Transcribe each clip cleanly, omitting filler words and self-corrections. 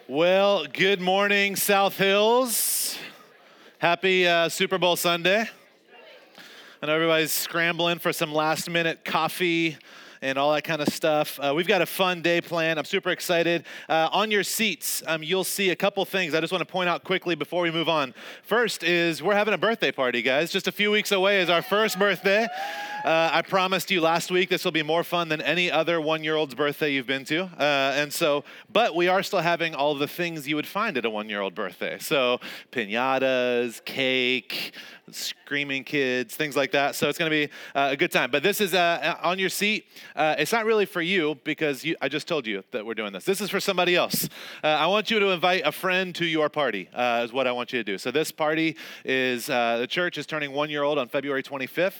Well, good morning, South Hills. Happy Super Bowl Sunday. I know everybody's scrambling for some last-minute coffee and all that kind of stuff. We've got a fun day planned. I'm super excited. On your seats, you'll see a couple things I just want to point out quickly before we move on. First is we're having a birthday party, guys. Just a few weeks away is our first birthday. I promised you last week this will be more fun than any other one-year-old's birthday you've been to. But we are still having all the things you would find at a one-year-old birthday. So piñatas, cake, screaming kids, things like that. So it's going to be a good time. But this is on your seat. It's not really for you because I just told you that we're doing this. This is for somebody else. I want you to invite a friend to your party is what I want you to do. So this party is, the church is turning 1 year old on February 25th.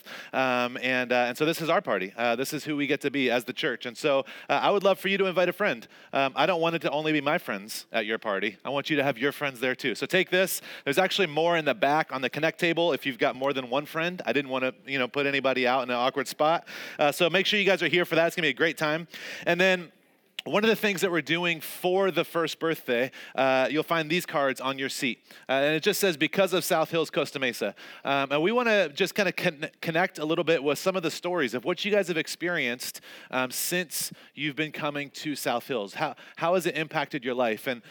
And so this is our party. This is who we get to be as the church. And so I would love for you to invite a friend. I don't want it to only be my friends at your party. I want you to have your friends there too. So take this. There's actually more in the back on the Connect table if you've got more than one friend. I didn't want to, put anybody out in an awkward spot. So make sure you guys are here for that. It's going to be a great time. And then one of the things that we're doing for the first birthday, you'll find these cards on your seat. And it just says, because of South Hills, Costa Mesa. And we want to just kind of connect a little bit with some of the stories of what you guys have experienced since you've been coming to South Hills. How has it impacted your life? And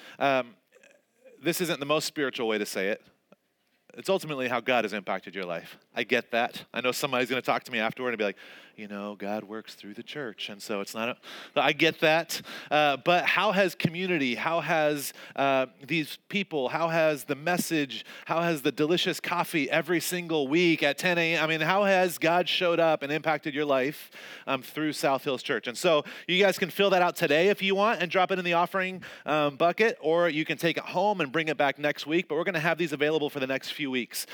this isn't the most spiritual way to say it. It's ultimately how God has impacted your life. I get that. I know somebody's going to talk to me afterward and be like, God works through the church. And so it's not, I get that. But how has community, how has these people, how has the message, how has the delicious coffee every single week at 10 a.m., how has God showed up and impacted your life through South Hills Church? And so you guys can fill that out today if you want and drop it in the offering bucket, or you can take it home and bring it back next week. But we're going to have these available for the next few weeks.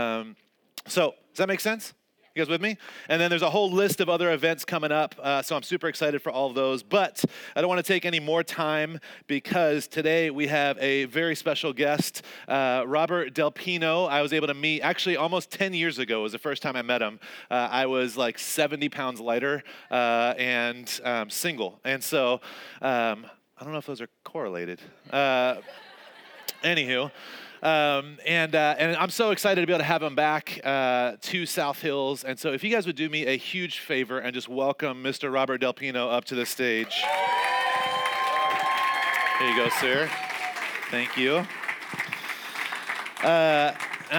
So does that make sense? You guys with me? And then there's a whole list of other events coming up, so I'm super excited for all of those. But I don't want to take any more time because today we have a very special guest, Robert Del Pino. I was able to meet actually almost 10 years ago was the first time I met him. I was like 70 pounds lighter and single. And so I don't know if those are correlated. Anywho. And I'm so excited to be able to have him back to South Hills. And so if you guys would do me a huge favor and just welcome Mr. Robert Del Pino up to the stage. Here you go, sir. Thank you. Now,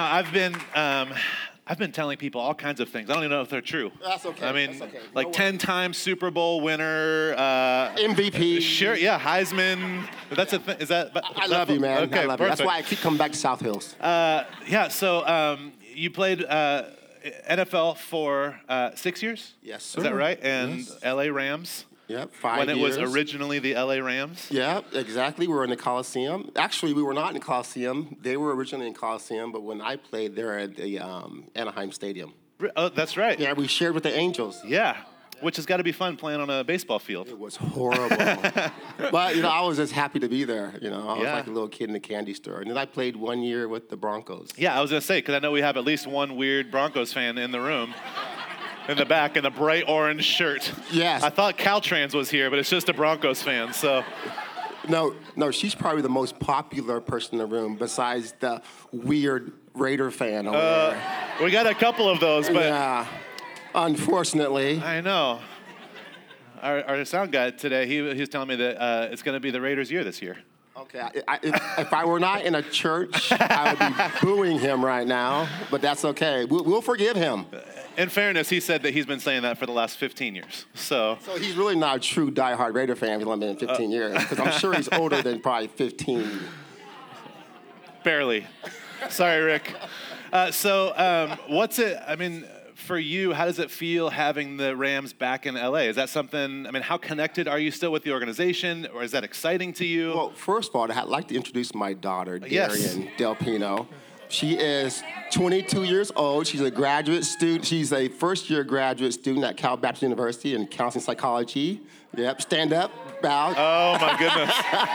I've been telling people all kinds of things. I don't even know if they're true. That's okay. That's okay. Like 10-time Super Bowl winner. MVP. Sure, yeah, Heisman. That's a thing. Is that? I love you, man. Okay, I love you. That's why I keep coming back to South Hills. So you played NFL for 6 years? Yes, sir. Is that right? And yes. LA Rams? Yep, 5 years. When it was originally the LA Rams? Yeah, exactly. We were in the Coliseum. Actually, we were not in the Coliseum. They were originally in Coliseum, but when I played, they were at the Anaheim Stadium. Oh, that's right. Yeah, we shared with the Angels. Yeah, which has got to be fun playing on a baseball field. It was horrible. But, I was just happy to be there. I was like a little kid in a candy store. And then I played 1 year with the Broncos. Yeah, I was going to say, because I know we have at least one weird Broncos fan in the room. In the back, in a bright orange shirt. Yes. I thought Caltrans was here, but it's just a Broncos fan, so. No, she's probably the most popular person in the room besides the weird Raider fan over there. We got a couple of those, but. Yeah, unfortunately. I know. Our sound guy today, he was telling me that it's going to be the Raiders' year this year. Okay, if I were not in a church, I would be booing him right now, but that's okay. We'll forgive him. In fairness, he said that he's been saying that for the last 15 years. So he's really not a true diehard Raider fan if he's only been in 15 years, because I'm sure he's older than probably 15. Barely. Sorry, Rick. What's it, for you, how does it feel having the Rams back in LA? Is that something, how connected are you still with the organization, or is that exciting to you? Well, first of all, I'd like to introduce my daughter, Darian Yes. Del Pino. She is 22 years old. She's a graduate student. She's a first-year graduate student at Cal Baptist University in counseling psychology. Yep, stand up, bow. Oh, my goodness.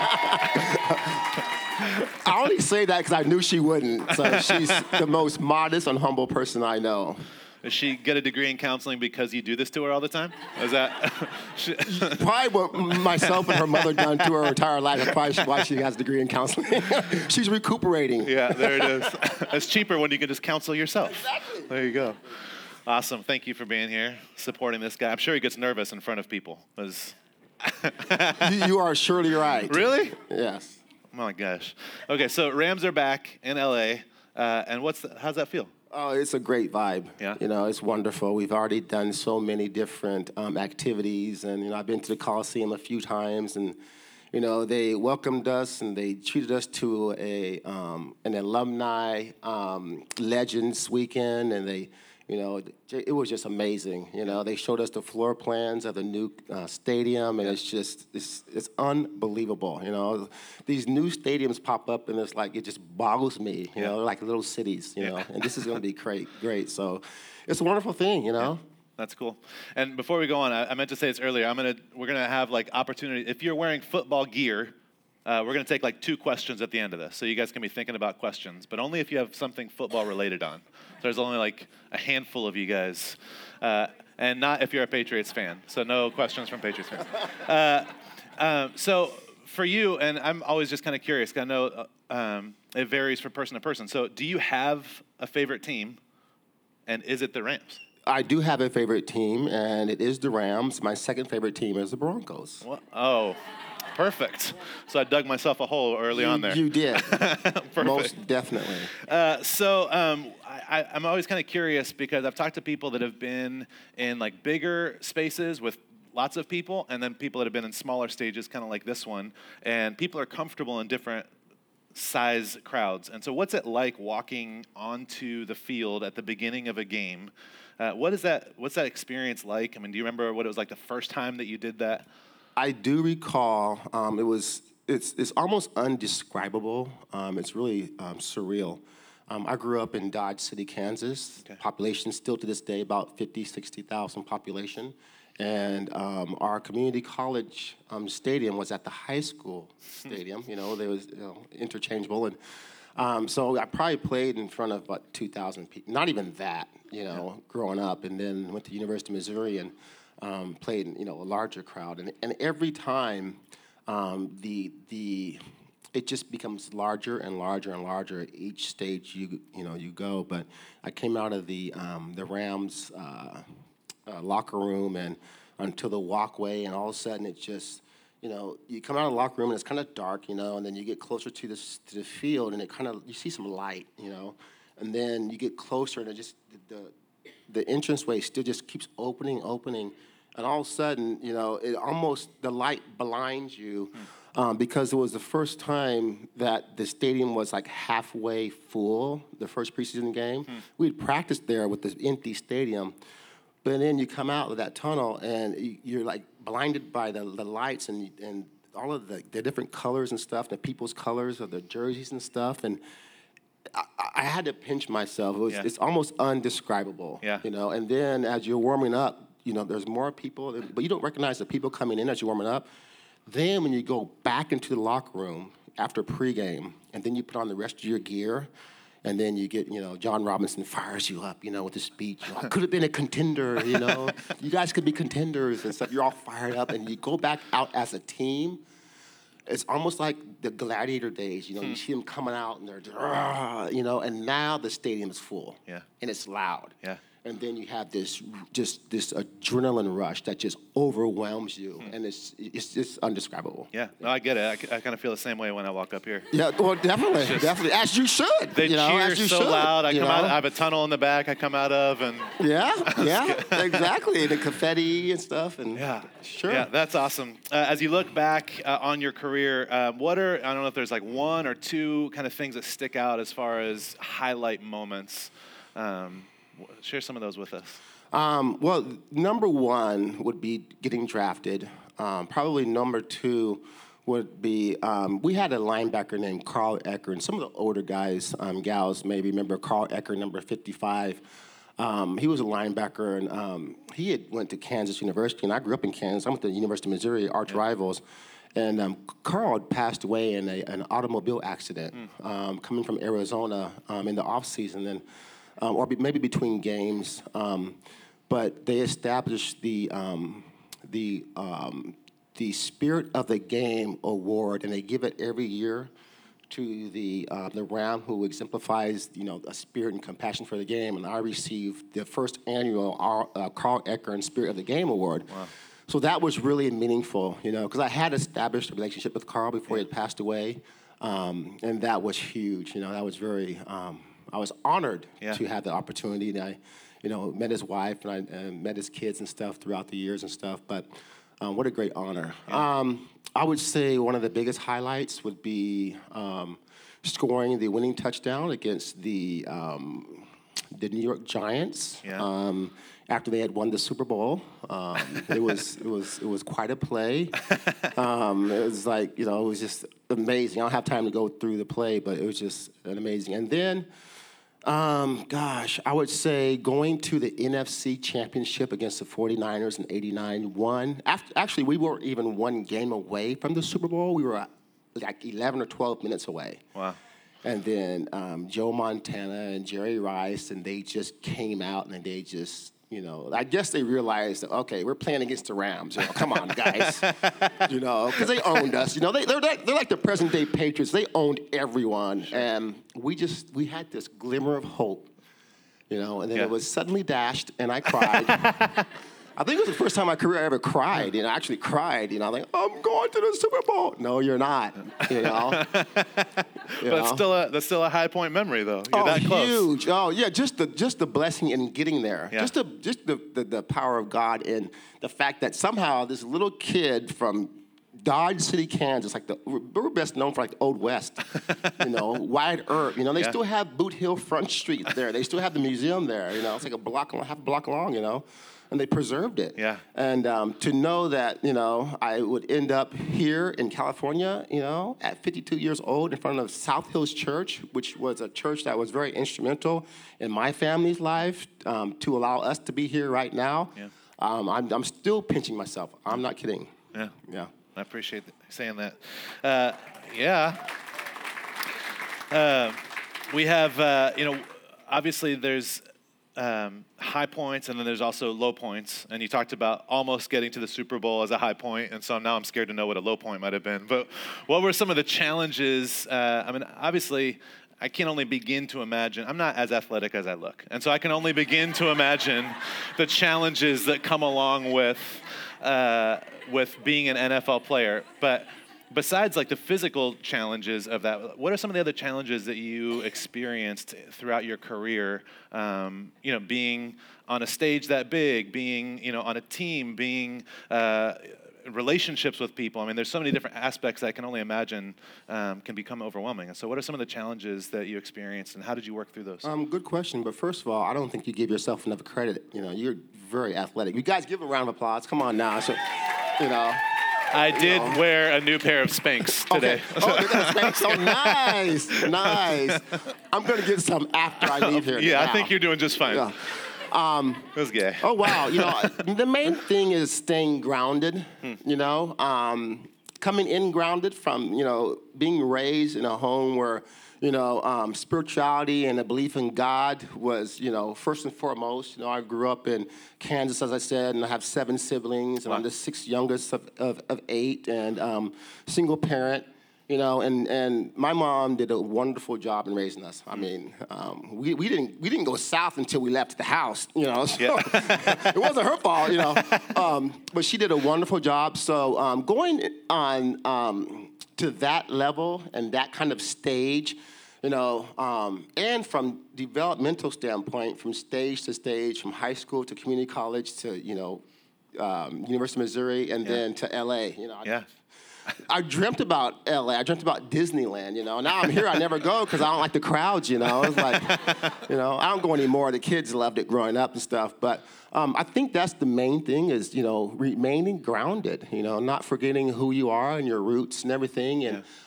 I only say that because I knew she wouldn't. So she's the most modest and humble person I know. Does she get a degree in counseling because you do this to her all the time? Is that? Probably what myself and her mother done to her entire life. That's probably why she has a degree in counseling. She's recuperating. Yeah, there it is. It's cheaper when you can just counsel yourself. Exactly. There you go. Awesome. Thank you for being here, supporting this guy. I'm sure he gets nervous in front of people. You are surely right. Really? Yes. Oh my gosh. Okay, so Rams are back in LA, and how's that feel? Oh, it's a great vibe. Yeah. It's wonderful. We've already done so many different activities, and I've been to the Coliseum a few times, and they welcomed us and they treated us to an alumni legends weekend, and it was just amazing. They showed us the floor plans of the new stadium, and it's unbelievable. These new stadiums pop up, and it just boggles me. They're like little cities. And this is going to be great. So it's a wonderful thing. Yeah. That's cool. And before we go on, I meant to say this earlier. We're gonna have opportunity. If you're wearing football gear, we're gonna take 2 questions at the end of this, so you guys can be thinking about questions, but only if you have something football related on. So there's only a handful of you guys, and not if you're a Patriots fan. So no questions from Patriots fans. So for you, and I'm always just kind of curious, 'cause I know it varies from person to person. So do you have a favorite team, and is it the Rams? I do have a favorite team, and it is the Rams. My second favorite team is the Broncos. What? Oh, perfect. So I dug myself a hole early on there. You did. Most definitely. I'm always kind of curious because I've talked to people that have been in bigger spaces with lots of people, and then people that have been in smaller stages, kind of like this one, and people are comfortable in different size crowds. And so what's it like walking onto the field at the beginning of a game? What's that experience like? Do you remember what it was like the first time that you did that? I do recall. It's almost undescribable. It's really surreal. I grew up in Dodge City, Kansas. Okay. Population still to this day about 50, 60,000 population. And our community college stadium was at the high school stadium. There was interchangeable. And so I probably played in front of about 2,000 people. Not even that, growing up. And then went to University of Missouri and played in a larger crowd. And every time it just becomes larger and larger and larger at each stage you go. But I came out of the Rams locker room and until the walkway, and all of a sudden it just, you come out of the locker room and it's kind of dark, and then you get closer to the field and you see some light, and then you get closer and it just the entranceway still just keeps opening, and all of a sudden, the light blinds you. Because it was the first time that the stadium was halfway full, the first preseason game. We'd practiced there with this empty stadium, but then you come out of that tunnel and you're blinded by the lights and all of the different colors and stuff, the people's colors of the jerseys and stuff, and I had to pinch myself. It's almost undescribable, And then as you're warming up, there's more people, but you don't recognize the people coming in as you're warming up. Then when you go back into the locker room after pregame, and then you put on the rest of your gear, and then you get, John Robinson fires you up, with his speech. I could have been a contender, You guys could be contenders and stuff. You're all fired up, and you go back out as a team. It's almost like the Gladiator days, You see them coming out, and they're, and now the stadium is full. Yeah. And it's loud. Yeah. And then you have this adrenaline rush that just overwhelms you, and it's just undescribable. Yeah, no, I get it. I kind of feel the same way when I walk up here. Yeah, well, definitely, as you should. They cheer so loud. I come out. I have a tunnel in the back. I come out of, and yeah, exactly. The confetti and stuff, and sure. Yeah, that's awesome. As you look back on your career, I don't know if there's 1 or 2 kind of things that stick out as far as highlight moments. Share some of those with us. Well, number 1 would be getting drafted. Probably number 2 would be, we had a linebacker named Carl Ecker, and some of the older guys, gals, maybe remember Carl Ecker, number 55. He was a linebacker, and he had went to Kansas University, and I grew up in Kansas. I went to the University of Missouri, arch rivals. And Carl had passed away in an automobile accident coming from Arizona in the off season. And maybe between games. But they established the Spirit of the Game award, and they give it every year to the Ram who exemplifies, a spirit and compassion for the game. And I received the first annual Carl Eckern Spirit of the Game award. Wow. So that was really meaningful, because I had established a relationship with Carl before he had passed away, and that was huge. That was very. I was honored to have the opportunity. And I, met his wife and I met his kids and stuff throughout the years and stuff. But what a great honor. Yeah. I would say one of the biggest highlights would be scoring the winning touchdown against the New York Giants. Yeah. After they had won the Super Bowl. It was quite a play. It was like, it was just amazing. I don't have time to go through the play, but it was just amazing. And then, I would say going to the NFC Championship against the 49ers in '89. Actually, we weren't even one game away from the Super Bowl. We were like 11 or 12 minutes away. Wow. And then Joe Montana and Jerry Rice, and they just came out and they just, I guess they realized that, okay, we're playing against the Rams. Come on, guys. Because they owned us. They're like the present-day Patriots. They owned everyone. Sure. And we had this glimmer of hope, and then it was suddenly dashed, and I cried. I think it was the first time in my career I ever cried. I actually cried. Like, I'm going to the Super Bowl. No, you're not. But that's still a high point memory, though. You're that close. Huge. Oh, yeah. Just the blessing in getting there. Yeah. Just the power of God and the fact that somehow this little kid from Dodge City, Kansas, we're best known for the Old West, Wide Earth. They still have Boot Hill Front Street there. They still have the museum there. It's like half a block long. And they preserved it. Yeah. And to know that, I would end up here in California, at 52 years old in front of South Hills Church, which was a church that was very instrumental in my family's life to allow us to be here right now. Yeah. I'm still pinching myself. I'm not kidding. Yeah. Yeah. I appreciate saying that. We have, obviously there's high points, and then there's also low points. And you talked about almost getting to the Super Bowl as a high point, and so now I'm scared to know what a low point might have been. But what were some of the challenges? Obviously, I can only begin to imagine. I'm not as athletic as I look, and so I can only begin to imagine the challenges that come along with being an NFL player. But besides the physical challenges of that, what are some of the other challenges that you experienced throughout your career? Being on a stage that big, being on a team, being relationships with people. There's so many different aspects that I can only imagine can become overwhelming. And so, what are some of the challenges that you experienced, and how did you work through those? Good question. But first of all, I don't think you give yourself enough credit. You're very athletic. You guys give a round of applause. Come on now. So, I did wear a new pair of Spanx today. Okay. Oh, you got Spanx. Oh, nice. I'm going to get some after I leave here. Yeah, now. I think you're doing just fine. Yeah. It was gay. Oh, wow. The main thing is staying grounded, coming in grounded from, being raised in a home where, spirituality and a belief in God was, first and foremost. I grew up in Kansas, as I said, and I have 7 siblings, and I'm the 6th youngest of 8, and single parent. And my mom did a wonderful job in raising us. We didn't go south until we left the house, so it wasn't her fault, but she did a wonderful job. So going on to that level and that kind of stage, and from developmental standpoint, from stage to stage, from high school to community college to University of Missouri, and then to LA. I dreamt about LA. I dreamt about Disneyland, Now I'm here, I never go because I don't like the crowds, It's like, I don't go anymore. The kids loved it growing up and stuff. But I think that's the main thing is, remaining grounded, not forgetting who you are and your roots and everything.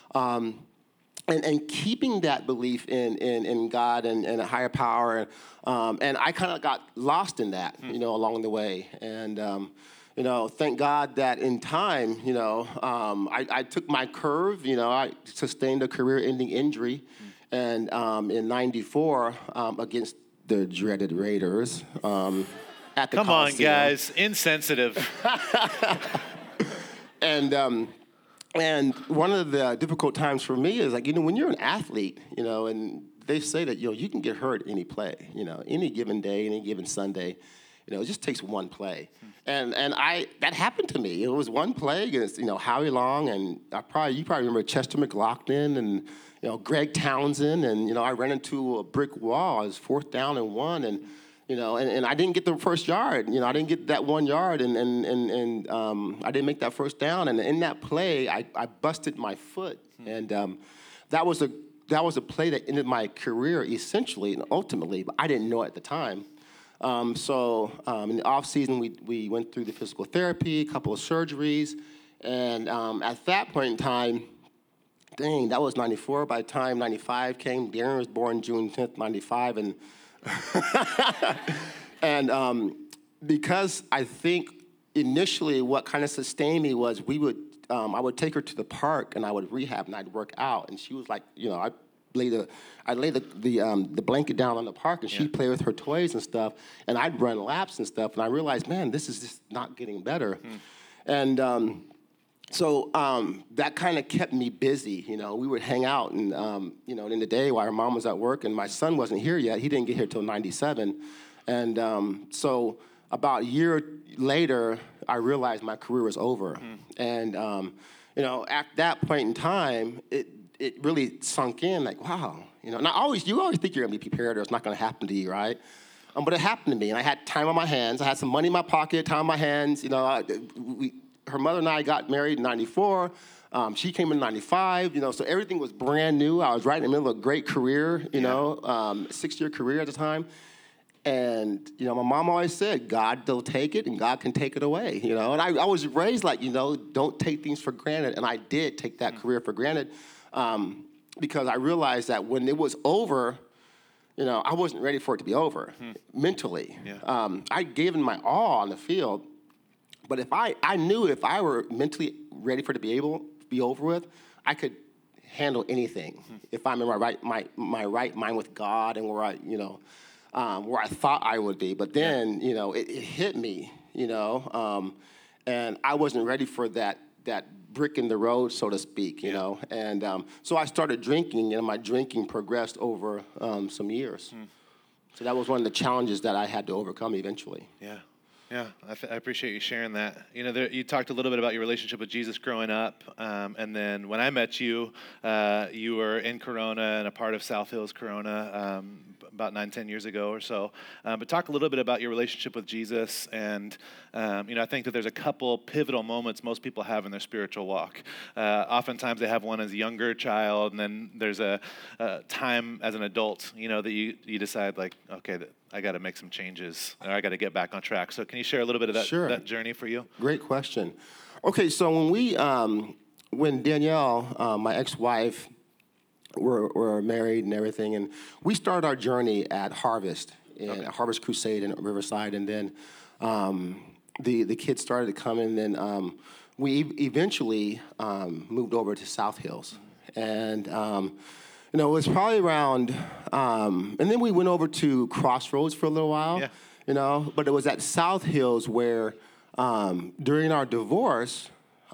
And keeping that belief in God and a higher power. And I kind of got lost in that, along the way. And, thank God that in time, I took my curve, I sustained a career-ending injury. And in '94, against the dreaded Raiders. At the Come on, Coliseum. guys. Insensitive. And one of the difficult times for me is like, when you're an athlete, and they say that, you can get hurt any play, any given day, any given Sunday, it just takes one play. And that happened to me. It was one play against, Howie Long, and you probably remember Chester McLaughlin and, Greg Townsend, and, I ran into a brick wall. It was 4th down and 1, and, and I didn't get the first yard. I didn't get that 1 yard, and I didn't make that first down. And in that play, I busted my foot, and that was a play that ended my career essentially and ultimately, but I didn't know it at the time. So in the off season, we went through the physical therapy, a couple of surgeries, and at that point in time, that was 94. By the time 95 came, Darren was born June 10th, 95, and because I think initially what kind of sustained me was I would take her to the park and I would rehab and I'd work out, and she was like, I'd lay the blanket down on the park and she'd play with her toys and stuff, and I'd run laps and stuff, and I realized, man, this is just not getting better, and so that kind of kept me busy. We would hang out, and in the day while her mom was at work, and my son wasn't here yet. He didn't get here till '97, and so about a year later, I realized my career was over, and at that point in time, it really sunk in. Like, wow, and you always think you're gonna be prepared, or it's not gonna happen to you, right? But it happened to me, and I had time on my hands. I had some money in my pocket, time on my hands. Her mother and I got married in '94. She came in '95. So everything was brand new. I was right in the middle of a great career. 6-year career at the time. And my mom always said, God will take it, and God can take it away. And I was raised like, don't take things for granted. And I did take that career for granted because I realized that when it was over, I wasn't ready for it to be over mentally. Yeah. I gave it my all on the field. But I knew if I were mentally ready for it to be over with, I could handle anything. If I'm in my right mind with God and where I thought I would be. But then, it hit me, and I wasn't ready for that brick in the road, so to speak, And so I started drinking, and my drinking progressed over some years. So that was one of the challenges that I had to overcome eventually. Yeah. Yeah, I appreciate you sharing that. You talked a little bit about your relationship with Jesus growing up, and then when I met you, you were in Corona and a part of South Hills Corona about 9-10 years ago or so. But talk a little bit about your relationship with Jesus, and I think that there's a couple pivotal moments most people have in their spiritual walk. Oftentimes they have one as a younger child, and then there's a time as an adult, that you decide like, okay, I got to make some changes, or I got to get back on track. So can you share a little bit of that, that journey for you? Great question. Okay, so when Danielle, my ex-wife, were married and everything, and we started our journey at Harvest, Harvest Crusade in Riverside, and then the kids started to come in, and then we eventually moved over to South Hills, and it was probably around, and then we went over to Crossroads for a little while, but it was at South Hills where during our divorce,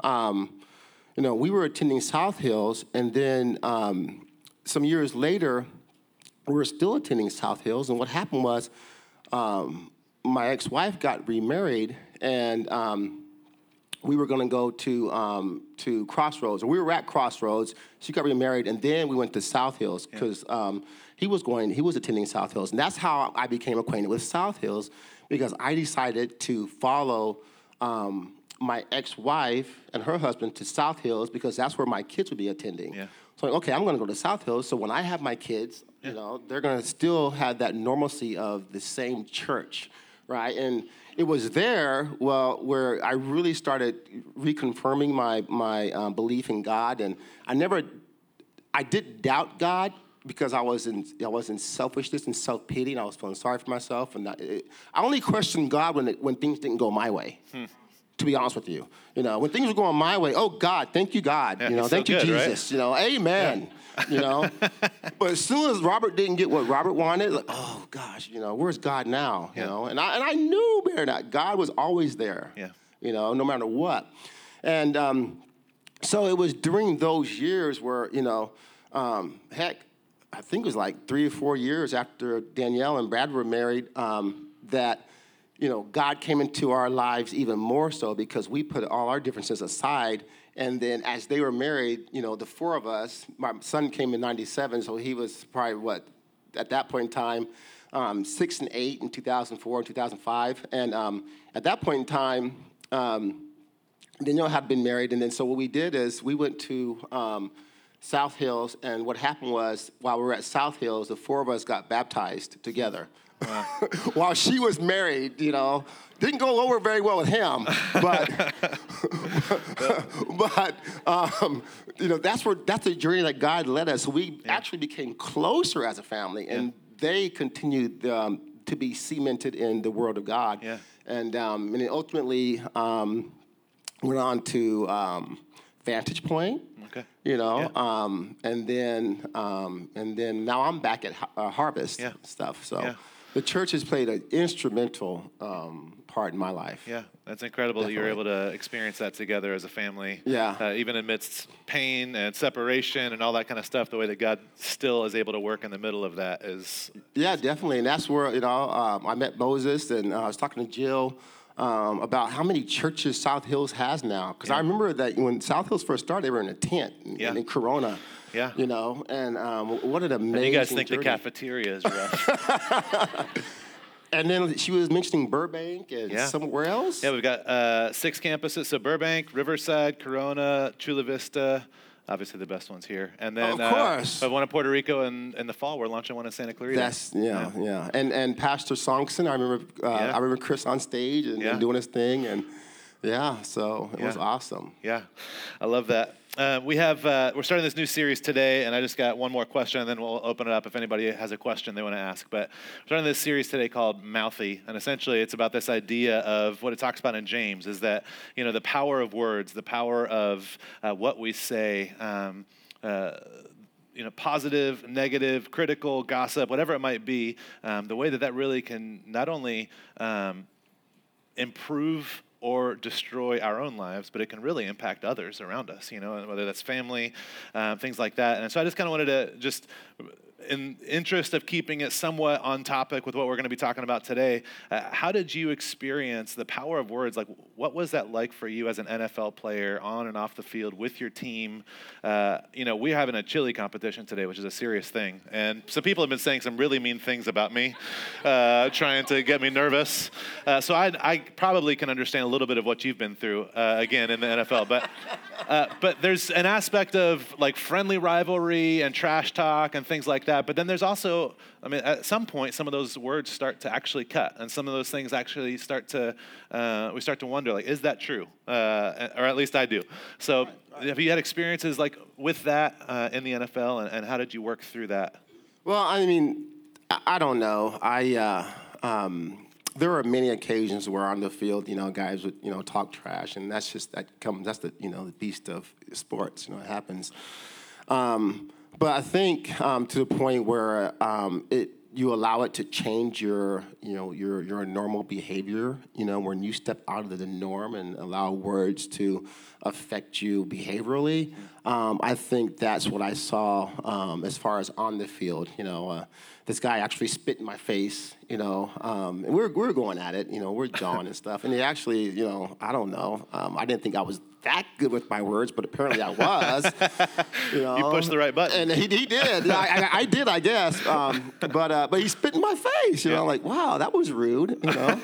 we were attending South Hills, and then some years later, we were still attending South Hills, and what happened was my ex-wife got remarried, and we were going to go to Crossroads, or we were at Crossroads. She got remarried, and then we went to South Hills because he was attending South Hills, and that's how I became acquainted with South Hills, because I decided to follow my ex-wife and her husband to South Hills because that's where my kids would be attending. Yeah. So okay, I'm going to go to South Hills. So when I have my kids, they're going to still have that normalcy of the same church, right? And it was there, where I really started reconfirming my belief in God, and I didn't doubt God because I was in selfishness and self-pity, and I was feeling sorry for myself, and I only questioned God when things didn't go my way. to be honest with you. When things were going my way, oh, God, thank you, God. Yeah, thank you, good, Jesus. right? Amen. Yeah. But as soon as Robert didn't get what Robert wanted, like, oh, gosh, where's God now? And I knew better that God was always there, no matter what. And so it was during those years where, heck, I think it was like 3 or 4 years after Danielle and Brad were married, that God came into our lives even more so because we put all our differences aside. And then as they were married, the 4 of us, my son came in 97, so he was probably, at that point in time, 6 and 8 in 2004 and 2005. And at that point in time, Danielle had been married. And then so what we did is we went to South Hills. And what happened was while we were at South Hills, the 4 of us got baptized together. Wow. While she was married, didn't go over very well with him, but that's the journey that God led us. So we actually became closer as a family, and they continued to be cemented in the Word of God. Yeah. And then ultimately went on to Vantage Point. Okay. And then now I'm back at Harvest stuff. So. The church has played an instrumental part in my life. Yeah, that's incredible that you were able to experience that together as a family. Yeah. Even amidst pain and separation and all that kind of stuff, the way that God still is able to work in the middle of that is... Yeah, definitely. And that's where, I met Moses, and I was talking to Jill about how many churches South Hills has now. Because I remember that when South Hills first started, they were in a tent in Corona. Yeah. And what an amazing And you guys think journey. the cafeteria is rough. And then she was mentioning Burbank and somewhere else. Yeah, we've got 6 campuses. So Burbank, Riverside, Corona, Chula Vista. Obviously the best ones here. And then of course. We have one in Puerto Rico in the fall. We're launching one in Santa Clarita. That's, yeah. And Pastor Songson, I remember Chris on stage and doing his thing. And so it was awesome. Yeah, I love that. We're starting this new series today, and I just got one more question, and then we'll open it up if anybody has a question they want to ask. But we're starting this series today called Mouthy, and essentially it's about this idea of what it talks about in James, is that, the power of words, the power of what we say, positive, negative, critical, gossip, whatever it might be, the way that really can not only improve or destroy our own lives, but it can really impact others around us, whether that's family, things like that. And so I just kind of wanted to just, in interest of keeping it somewhat on topic with what we're going to be talking about today, how did you experience the power of words? Like, what was that like for you as an NFL player on and off the field with your team? We're having a chili competition today, which is a serious thing. And some people have been saying some really mean things about me, trying to get me nervous. So I probably can understand a little bit of what you've been through, again, in the NFL. But there's an aspect of like friendly rivalry and trash talk and things like that. But then there's also, at some point, some of those words start to actually cut, and some of those things actually we start to wonder, like, is that true? Or at least I do. So have you had experiences like with that in the NFL, and how did you work through that? Well, I don't know. There are many occasions where on the field, guys would, talk trash, and that's the beast of sports, it happens. But I think to the point where you allow it to change your normal behavior, when you step out of the norm and allow words to affect you behaviorally. I think that's what I saw as far as on the field. This guy actually spit in my face, and we're going at it, we're jawing and stuff. And he actually, I don't know, I didn't think I was that good with my words, but apparently I was. You pushed the right button. And he did. I did, I guess. But he spit in my face. Like, wow, that was rude. And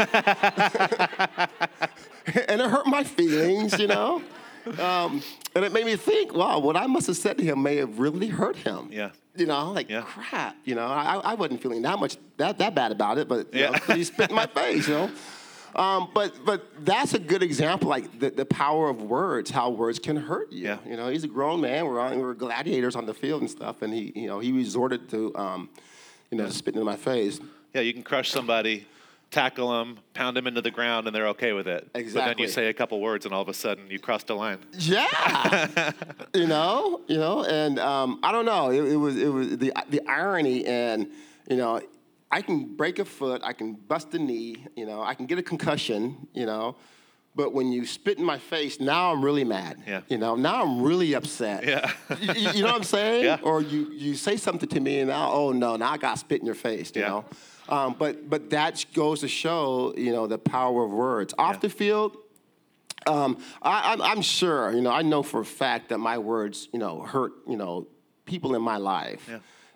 it hurt my feelings. And it made me think, wow, what I must have said to him may have really hurt him. Yeah. Crap. I wasn't feeling that bad about it, but he spit in my face. But that's a good example, like the power of words, how words can hurt you. Yeah. He's a grown man. We're gladiators on the field and stuff, and he resorted to spitting in my face. Yeah, you can crush somebody tackle them, pound them into the ground, and they're okay with it. But then Exactly. you say a couple words, and all of a sudden you crossed a line. Yeah, and I don't know. It was the irony, and I can break a foot, I can bust a knee, I can get a concussion, but when you spit in my face, now I'm really mad. Yeah. Now I'm really upset. Yeah. You know what I'm saying? Yeah. Or you say something to me, and now, oh no, now I got spit in your face. You know. But that goes to show, the power of words. Off the field, I'm sure, I know for a fact that my words, hurt, people in my life.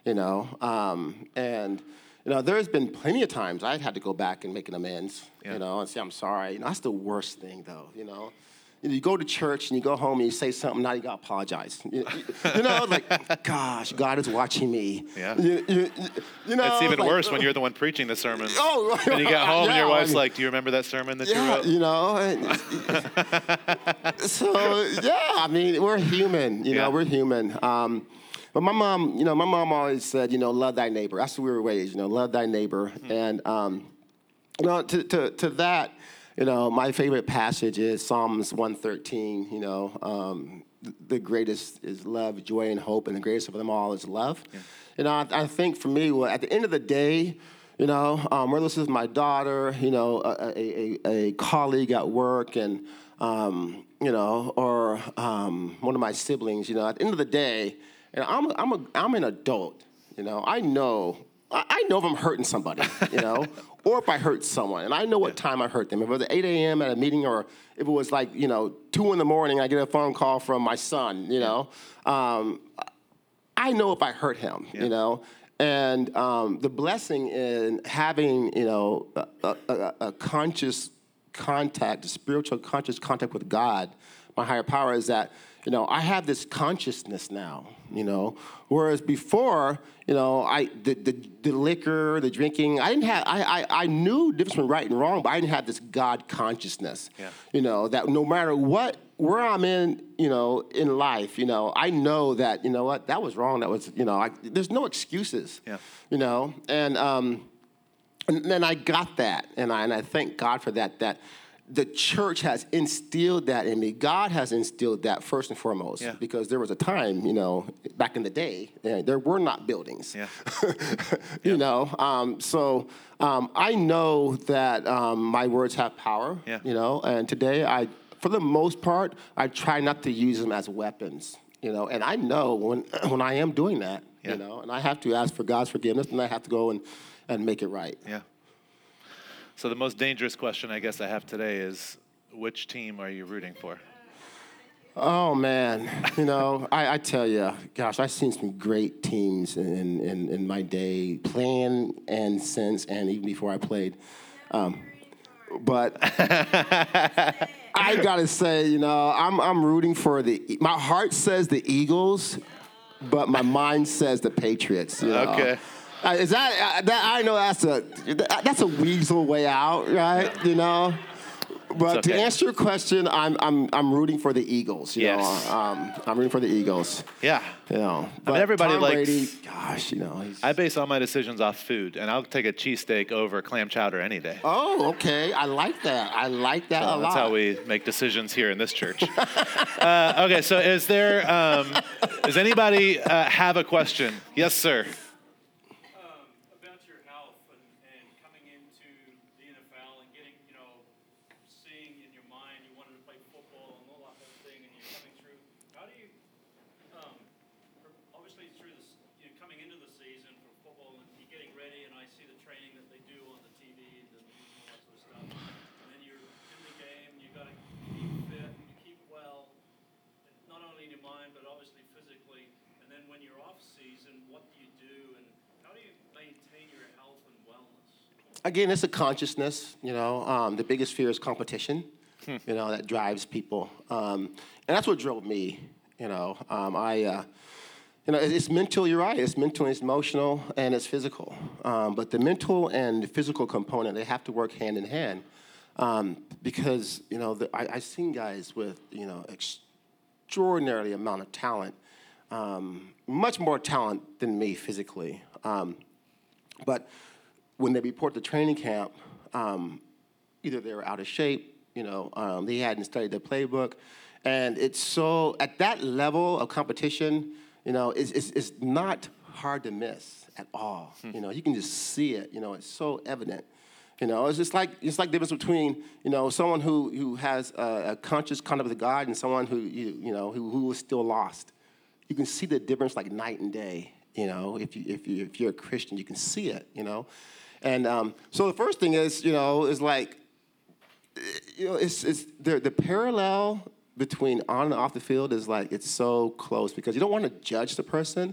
And there's been plenty of times I've had to go back and make an amends, and say I'm sorry. That's the worst thing, though. You go to church and you go home and you say something, now you got to apologize. Like, gosh, God is watching me. Yeah. It's even worse when you're the one preaching the sermon. Oh, and you get home and your wife's like, do you remember that sermon that you wrote? We're human, we're human. But my mom always said, love thy neighbor. That's what we were raised, love thy neighbor. And, to that, my favorite passage is Psalms 113, the greatest is love, joy, and hope, and the greatest of them all is love. Yeah. I think for me, at the end of the day, whether this is my daughter, a colleague at work, and, or one of my siblings, at the end of the day, and I'm an adult, I know if I'm hurting somebody, or if I hurt someone, and I know what time I hurt them. If it was at 8 a.m. at a meeting, or if it was like, 2 in the morning, I get a phone call from my son, I know if I hurt him, and the blessing in having, a conscious contact, a spiritual conscious contact with God, my higher power, is that, I have this consciousness now, whereas before, the liquor, the drinking, I knew the difference between right and wrong, but I didn't have this God consciousness, that no matter where I'm in life, I know that, what, that was wrong, that was, there's no excuses, and then I got that, and I thank God for that the church has instilled that in me. God has instilled that first and foremost, because there was a time, back in the day, there were not buildings. So I know that my words have power, and today for the most part, I try not to use them as weapons, and I know when I am doing that, and I have to ask for God's forgiveness, and I have to go and make it right. Yeah. So the most dangerous question I guess I have today is, which team are you rooting for? Oh, man. I tell you, gosh, I've seen some great teams in my day, playing and since, and even before I played. But I got to say, I'm rooting for my heart says the Eagles, but my mind says the Patriots. Okay. Is that I know that's a weasel way out, right? But okay. To answer your question, I'm rooting for the Eagles. I'm rooting for the Eagles. Yeah. But everybody Tom likes. Brady, gosh, I base all my decisions off food, and I'll take a cheesesteak over clam chowder any day. Oh, okay. I like that a lot. That's how we make decisions here in this church. Okay, so does anybody have a question? Yes, sir. Again, it's a consciousness, the biggest fear is competition, that drives people. And that's what drove me, it's mental, you're right, it's mental, it's emotional, and it's physical. But the mental and the physical component, they have to work hand in hand. Because, I've seen guys with, extraordinary amount of talent, much more talent than me physically. But when they report to training camp, Either they were out of shape, they hadn't studied the playbook. And it's so, at that level of competition, it's not hard to miss at all. You can just see it. It's so evident. It's just like the difference between someone who has a conscious conduct with God and someone who was still lost. You can see the difference like night and day. If you're a Christian, you can see it. And so the first thing is is like it's the parallel between on and off the field is like it's so close because you don't want to judge the person,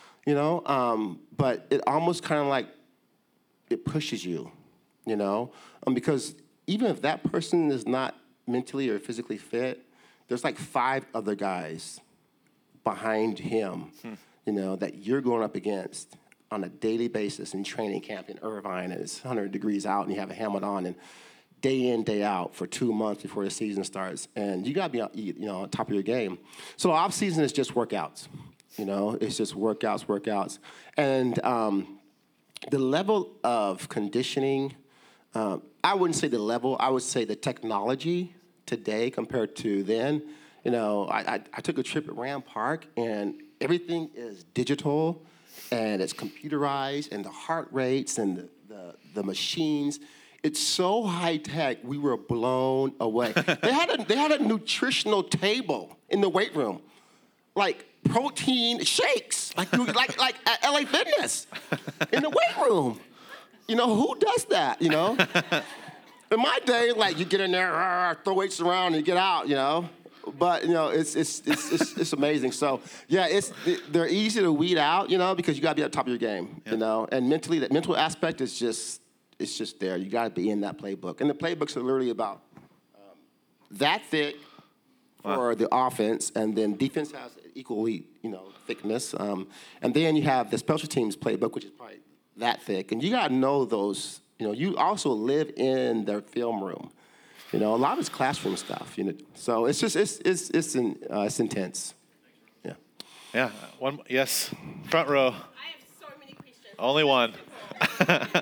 but it almost kind of like it pushes you. Because even if that person is not mentally or physically fit, there's like 5 other guys behind him, that you're going up against on a daily basis in training camp in Irvine, and it's 100 degrees out, and you have a helmet on, and day in, day out for 2 months before the season starts, and you got to be on top of your game. So the off season is just workouts. It's just workouts, and the level of conditioning. I wouldn't say the level. I would say the technology today compared to then. I took a trip at Ram Park, and everything is digital, and it's computerized, and the heart rates and the machines. It's so high tech. We were blown away. They had a nutritional table in the weight room, like protein shakes, like at LA Fitness in the weight room. Who does that, In my day, like, you get in there, throw weights around, and you get out, But, it's amazing. So, yeah, they're easy to weed out, because you got to be at the top of your game, And mentally, that mental aspect is just there. You got to be in that playbook. And the playbooks are literally about that thick for the offense, and then defense has equally, thickness. And then you have the special teams playbook, which is probably that thick, and you got to know those. You also live in their film room. A lot of it's classroom stuff. So it's just it's intense. Yeah. Yeah. Yes. Front row. I have so many questions. Only one. I don't make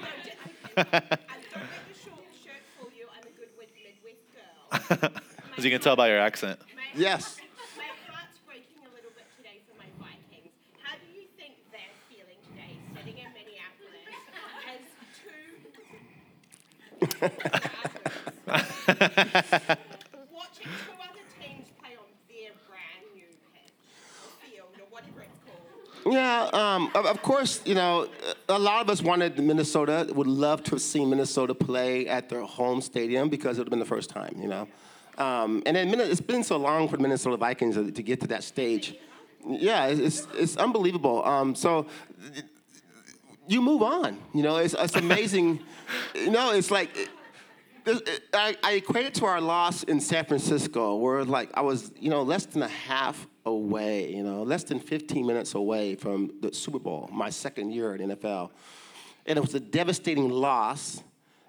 a short shirt for you. I'm a good Midwest girl. As you can tell by your accent. Yes. My heart's breaking a little bit today for my Vikings. How do you think they're feeling today, sitting in Minneapolis as watching 2 other teams play on their brand new pitch, or field, or whatever it's called? Yeah, of course, a lot of us would love to have seen Minnesota play at their home stadium because it would have been the first time, And then it's been so long for the Minnesota Vikings to get to that stage. Yeah, it's unbelievable. So you move on. It's amazing. It's like I equate it to our loss in San Francisco, where like I was less than a half away, less than 15 minutes away from the Super Bowl, my second year in NFL, and it was a devastating loss.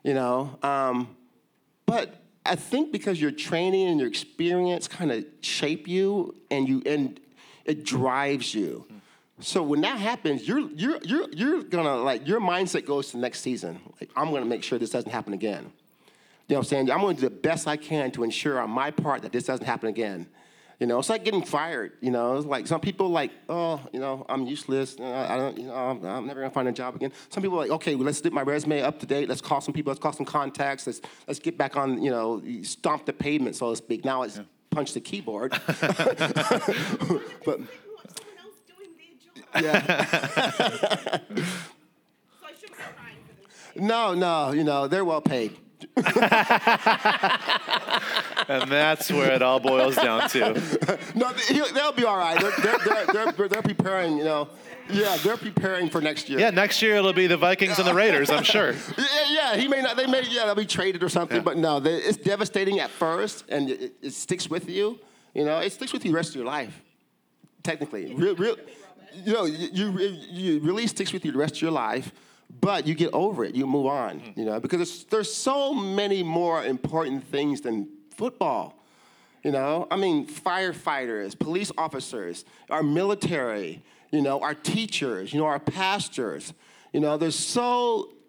But I think because your training and your experience kind of shape you, and it drives you. So when that happens, you're gonna like your mindset goes to the next season. Like, I'm gonna make sure this doesn't happen again. You know what I'm saying? I'm gonna do the best I can to ensure on my part that this doesn't happen again. It's like getting fired. It's like some people like, oh, I'm useless. I don't, I'm never gonna find a job again. Some people are like, okay, well, let's get my resume up to date. Let's call some people. Let's call some contacts. Let's get back on. Stomp the pavement, so to speak. Now it's punch the keyboard. But yeah. So I shouldn't be crying for them. No, they're well paid. And that's where it all boils down to. No, they'll be all right. They're preparing, Yeah, they're preparing for next year. Yeah, next year it'll be the Vikings and the Raiders, I'm sure. Yeah, he may not. They'll be traded or something. Yeah. But no, it's devastating at first, and it sticks with you. It sticks with you the rest of your life. Technically, you really sticks with you the rest of your life. But you get over it. You move on. Because there's so many more important things than football. Firefighters, police officers, our military, our teachers, our pastors. There's so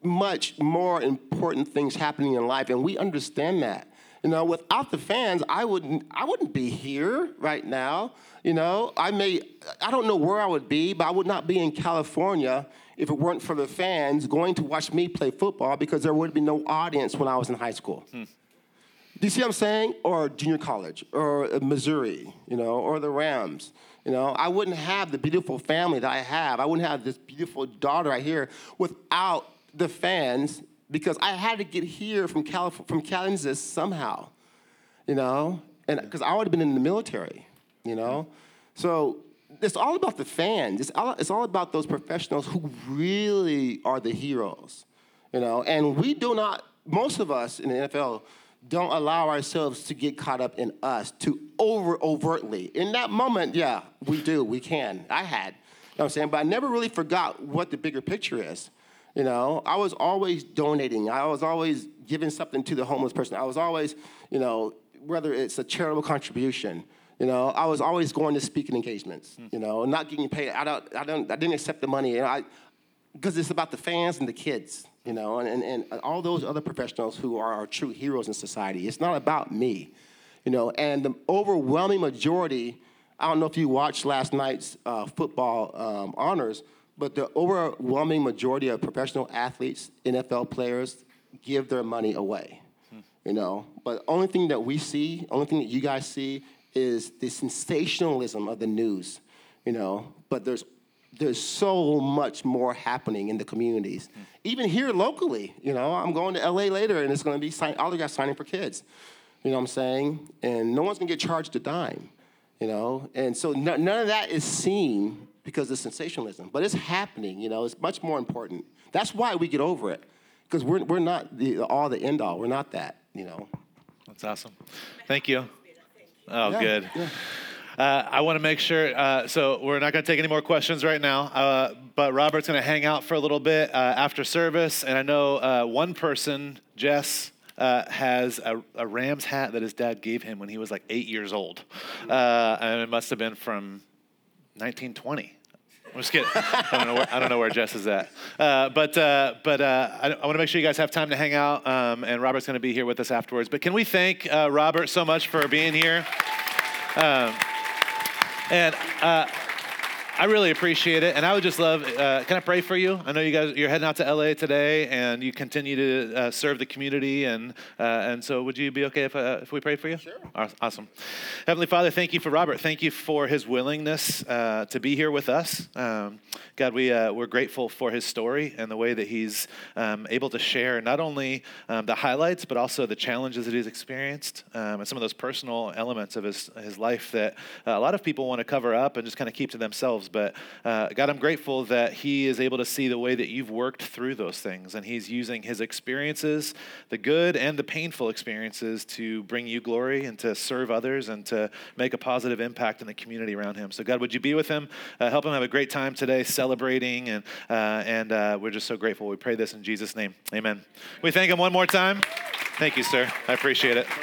much more important things happening in life, and we understand that. You know, without the fans, I wouldn't be here right now. You know, I don't know where I would be, but I would not be in California if it weren't for the fans going to watch me play football, because there would be no audience when I was in high school. Do you see what I'm saying? Or junior college, or Missouri, you know, or the Rams. You know, I wouldn't have the beautiful family that I have. I wouldn't have this beautiful daughter right here without the fans, because I had to get here from Kansas somehow, you know, and because I would have been in the military, you know. So it's all about the fans. It's all about those professionals who really are the heroes, you know. And we do not, most of us in the NFL, don't allow ourselves to get caught up in us too overtly. In that moment, yeah, we do. We can. I had. You know what I'm saying? But I never really forgot what the bigger picture is. You know, I was always donating. I was always giving something to the homeless person. I was always, you know, whether it's a charitable contribution, you know, I was always going to speaking engagements, you know, not getting paid. I didn't accept the money, you know, because it's about the fans and the kids, you know, and all those other professionals who are our true heroes in society. It's not about me, you know, and the overwhelming majority, I don't know if you watched last night's football honors, but the overwhelming majority of professional athletes, NFL players, give their money away, you know. But only thing that we see, only thing that you guys see is the sensationalism of the news, you know. But there's so much more happening in the communities. Even here locally, you know, I'm going to LA later, and it's going to be autograph signing for kids. You know what I'm saying? And no one's going to get charged a dime, you know. And so none of that is seen because of sensationalism. But it's happening, you know. It's much more important. That's why we get over it, because we're not the end all. We're not that, you know. That's awesome. Thank you. Oh, Yeah, good. yeah. I want to make sure, so we're not going to take any more questions right now, but Robert's going to hang out for a little bit after service. And I know one person, Jess, has a Rams hat that his dad gave him when he was like 8 years old. And it must have been from 1920. I'm just kidding. I don't know where Jess is at. But I want to make sure you guys have time to hang out, and Robert's going to be here with us afterwards. But can we thank Robert so much for being here? And I really appreciate it, and I would just love, can I pray for you? I know you guys, you're heading out to LA today, and you continue to serve the community, and so would you be okay if we pray for you? Sure. Awesome. Heavenly Father, thank you for Robert. Thank you for his willingness to be here with us. God, we're grateful for his story and the way that he's able to share not only the highlights, but also the challenges that he's experienced, and some of those personal elements of his life that a lot of people want to cover up and just kind of keep to themselves. But God, I'm grateful that he is able to see the way that you've worked through those things, and he's using his experiences, the good and the painful experiences, to bring you glory and to serve others and to make a positive impact in the community around him. So God, would you be with him? Help him have a great time today celebrating, and we're just so grateful. We pray this in Jesus' name. Amen. We thank him one more time. Thank you, sir. I appreciate it.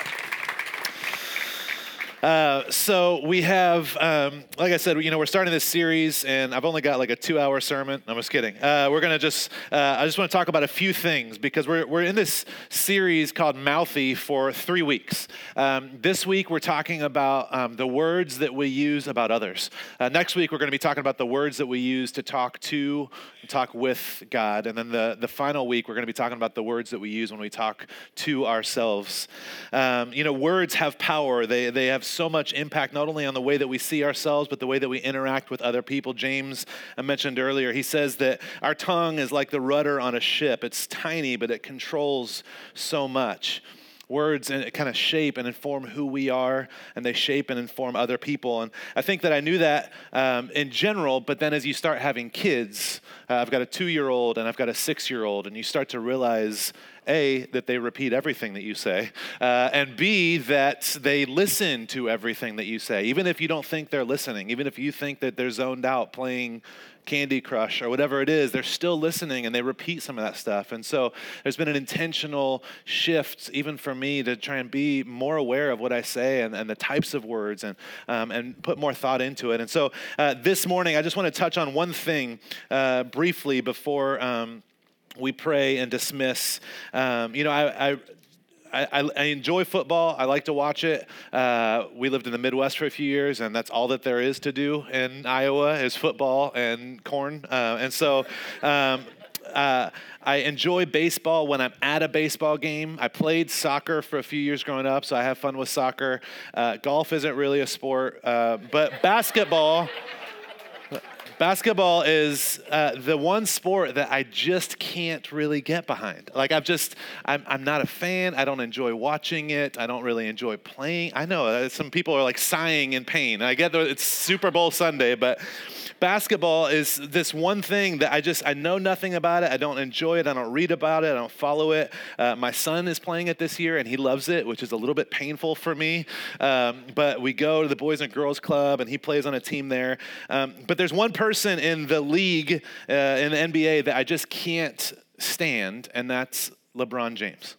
So we have, like I said, you know, we're starting this series, and I've only got like a 2-hour sermon. I'm just kidding. We're going to I just want to talk about a few things, because we're in this series called Mouthy for 3 weeks. This week, we're talking about the words that we use about others. Next week, we're going to be talking about the words that we use to talk with God. And then the final week, we're going to be talking about the words that we use when we talk to ourselves. You know, words have power. They have so much impact, not only on the way that we see ourselves, but the way that we interact with other people. James, I mentioned earlier, he says that our tongue is like the rudder on a ship. It's tiny, but it controls so much. Words kind of shape and inform who we are, and they shape and inform other people. And I think that I knew that in general, but then as you start having kids, I've got a 2-year-old and I've got a 6-year-old, and you start to realize, A, that they repeat everything that you say, and B, that they listen to everything that you say, even if you don't think they're listening, even if you think that they're zoned out playing Candy Crush or whatever it is, they're still listening, and they repeat some of that stuff. And so there's been an intentional shift, even for me, to try and be more aware of what I say and the types of words, and put more thought into it. And so this morning, I just want to touch on one thing briefly before we pray and dismiss. I enjoy football. I like to watch it. We lived in the Midwest for a few years, and that's all that there is to do in Iowa is football and corn. I enjoy baseball when I'm at a baseball game. I played soccer for a few years growing up, so I have fun with soccer. Golf isn't really a sport, but basketball is the one sport that I just can't really get behind. Like I'm not a fan. I don't enjoy watching it. I don't really enjoy playing. I know some people are like sighing in pain. I get that it's Super Bowl Sunday, but basketball is this one thing that I know nothing about it. I don't enjoy it. I don't read about it. I don't follow it. My son is playing it this year, and he loves it, which is a little bit painful for me. But we go to the Boys and Girls Club, and he plays on a team there. But there's one person in the league, in the NBA, that I just can't stand, and that's LeBron James.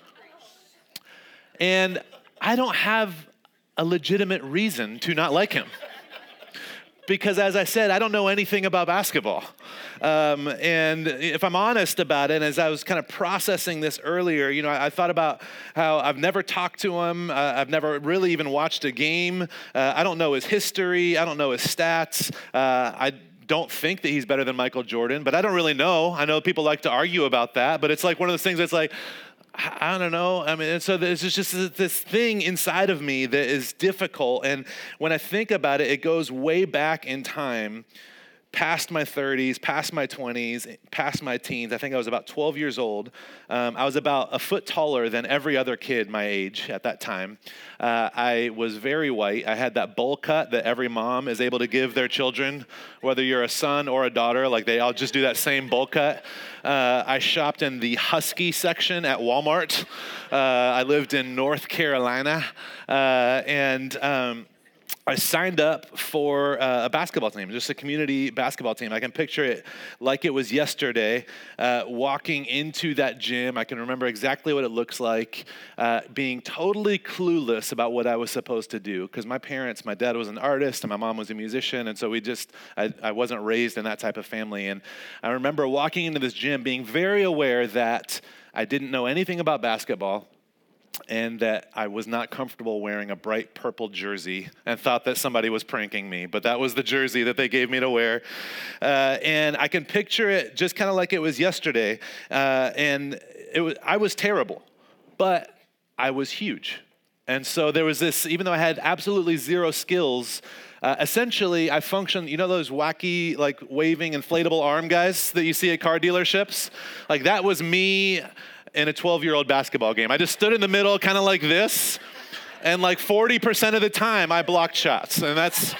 And I don't have a legitimate reason to not like him. Because as I said, I don't know anything about basketball. And if I'm honest about it, as I was kind of processing this earlier, I thought about how I've never talked to him. I've never really even watched a game. I don't know his history. I don't know his stats. I don't think that he's better than Michael Jordan, but I don't really know. I know people like to argue about that, but it's like one of those things that's like, I don't know. I mean, and so there's just this thing inside of me that is difficult. And when I think about it, it goes way back in time, past my 30s, past my 20s, past my teens. I think I was about 12 years old. I was about a foot taller than every other kid my age at that time. I was very white. I had that bowl cut that every mom is able to give their children, whether you're a son or a daughter, like they all just do that same bowl cut. I shopped in the Husky section at Walmart. I lived in North Carolina, and I signed up for a basketball team, just a community basketball team. I can picture it like it was yesterday, walking into that gym. I can remember exactly what it looks like, being totally clueless about what I was supposed to do. Because my dad was an artist and my mom was a musician. And so I wasn't raised in that type of family. And I remember walking into this gym being very aware that I didn't know anything about basketball, and that I was not comfortable wearing a bright purple jersey and thought that somebody was pranking me. But that was the jersey that they gave me to wear. And I can picture it just kind of like it was yesterday. I was terrible, but I was huge. And so there was this, even though I had absolutely zero skills, essentially I functioned, those wacky, like waving inflatable arm guys that you see at car dealerships? Like that was me in a 12-year-old basketball game. I just stood in the middle kind of like this, and like 40% of the time I blocked shots. And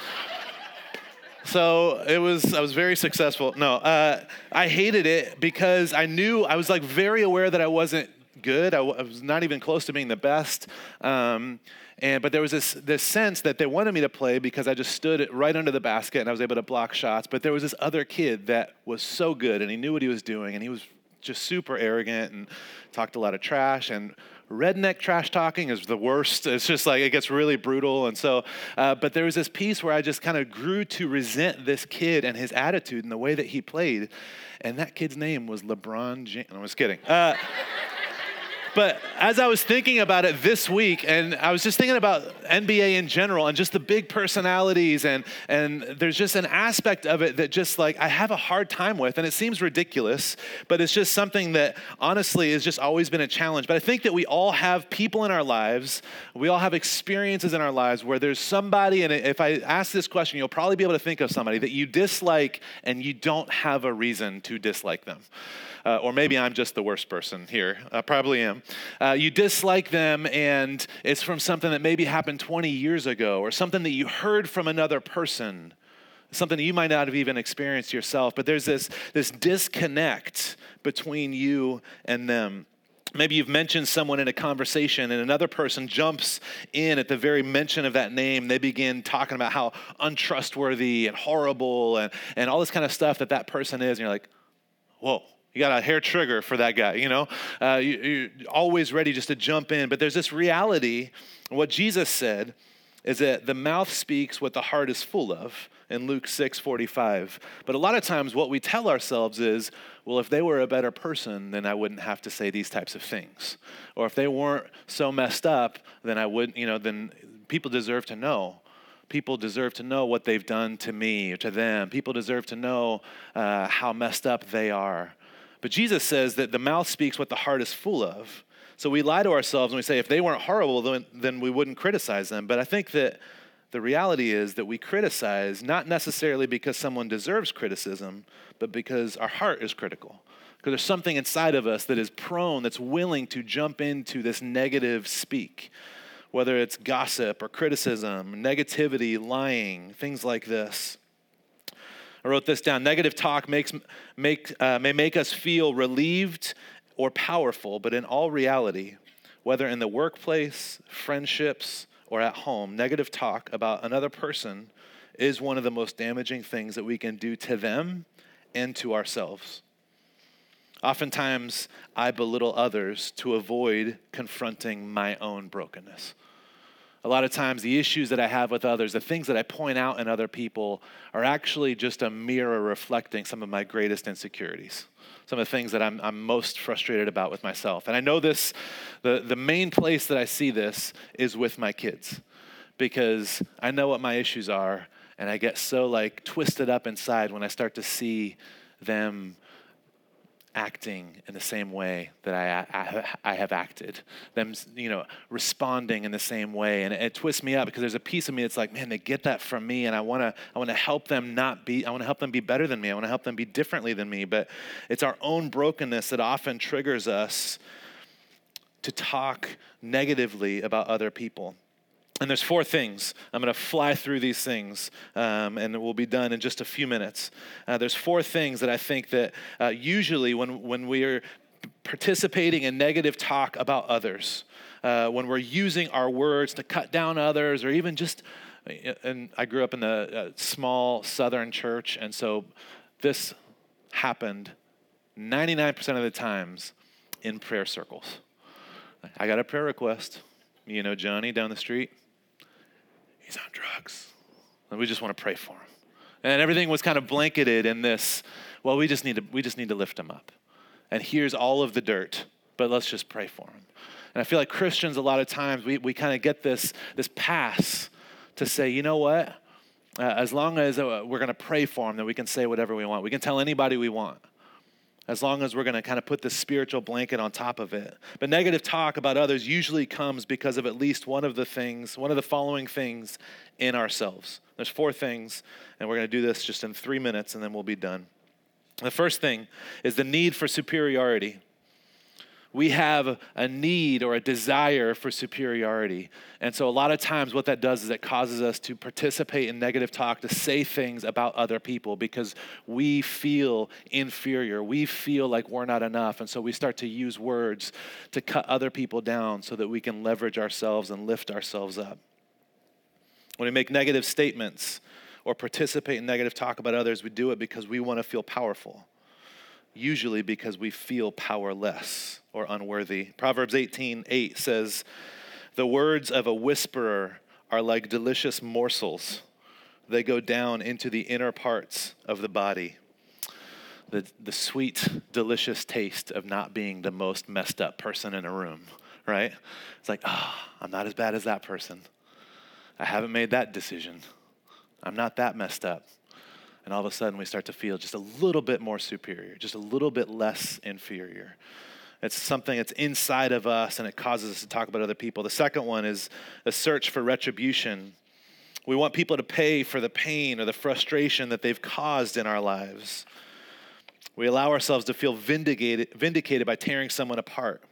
so I was very successful. No, I hated it because I was like very aware that I wasn't good. I was not even close to being the best. But there was this sense that they wanted me to play because I just stood right under the basket and I was able to block shots. But there was this other kid that was so good and he knew what he was doing and he was just super arrogant and talked a lot of trash, and redneck trash talking is the worst. It's just like, it gets really brutal. And so, but there was this piece where I just kind of grew to resent this kid and his attitude and the way that he played. And that kid's name was LeBron James. I'm just kidding. But as I was thinking about it this week, and I was just thinking about NBA in general and just the big personalities, and there's just an aspect of it that just like I have a hard time with, and it seems ridiculous, but it's just something that honestly has just always been a challenge. But I think that we all have people in our lives, we all have experiences in our lives where there's somebody, and if I ask this question, you'll probably be able to think of somebody that you dislike and you don't have a reason to dislike them. Or maybe I'm just the worst person here. I probably am. You dislike them, and it's from something that maybe happened 20 years ago, or something that you heard from another person, something that you might not have even experienced yourself. But there's this disconnect between you and them. Maybe you've mentioned someone in a conversation and another person jumps in at the very mention of that name. They begin talking about how untrustworthy and horrible and all this kind of stuff that person is. And you're like, whoa. You got a hair trigger for that guy, you're always ready just to jump in. But there's this reality, what Jesus said is that the mouth speaks what the heart is full of in Luke 6:45. But a lot of times what we tell ourselves is, well, if they were a better person, then I wouldn't have to say these types of things. Or if they weren't so messed up, then I wouldn't, then people deserve to know. People deserve to know what they've done to me or to them. People deserve to know how messed up they are. But Jesus says that the mouth speaks what the heart is full of. So we lie to ourselves and we say, if they weren't horrible, then we wouldn't criticize them. But I think that the reality is that we criticize not necessarily because someone deserves criticism, but because our heart is critical. Because there's something inside of us that is prone, that's willing to jump into this negative speak, whether it's gossip or criticism, negativity, lying, things like this. I wrote this down. Negative talk may make us feel relieved or powerful, but in all reality, whether in the workplace, friendships, or at home, negative talk about another person is one of the most damaging things that we can do to them and to ourselves. Oftentimes, I belittle others to avoid confronting my own brokenness. A lot of times, the issues that I have with others, the things that I point out in other people, are actually just a mirror reflecting some of my greatest insecurities, some of the things that I'm most frustrated about with myself. And I know this, the main place that I see this is with my kids, because I know what my issues are, and I get so twisted up inside when I start to see them acting in the same way that I have acted, them responding in the same way, and it twists me up because there's a piece of me that's like, man, they get that from me, and I want to help them I want to help them be better than me, I want to help them be differently than me, but it's our own brokenness that often triggers us to talk negatively about other people. And there's 4 things. I'm going to fly through these things, and we'll be done in just a few minutes. There's 4 things that I think that usually when we are participating in negative talk about others, when we're using our words to cut down others, or even just, and I grew up in a small southern church, and so this happened 99% of the times in prayer circles. I got a prayer request. Johnny down the street. He's on drugs. And we just want to pray for him. And everything was kind of blanketed in this, well, we just need to lift him up. And here's all of the dirt, but let's just pray for him. And I feel like Christians, a lot of times, we kind of get this pass to say, you know what? As long as we're going to pray for him, then we can say whatever we want. We can tell anybody we want, as long as we're going to kind of put this spiritual blanket on top of it. But negative talk about others usually comes because of at least one of the following things in ourselves. There's 4 things, and we're going to do this just in 3 minutes, and then we'll be done. The first thing is the need for superiority. We have a need or a desire for superiority. And so a lot of times what that does is it causes us to participate in negative talk, to say things about other people because we feel inferior. We feel like we're not enough. And so we start to use words to cut other people down so that we can leverage ourselves and lift ourselves up. When we make negative statements or participate in negative talk about others, we do it because we want to feel powerful. Usually because we feel powerless or unworthy. Proverbs 18:8 says, "The words of a whisperer are like delicious morsels. They go down into the inner parts of the body." The sweet, delicious taste of not being the most messed up person in a room, right? It's like, I'm not as bad as that person. I haven't made that decision. I'm not that messed up. And all of a sudden we start to feel just a little bit more superior, just a little bit less inferior. It's something that's inside of us and it causes us to talk about other people. The second one is a search for retribution. We want people to pay for the pain or the frustration that they've caused in our lives. We allow ourselves to feel vindicated by tearing someone apart.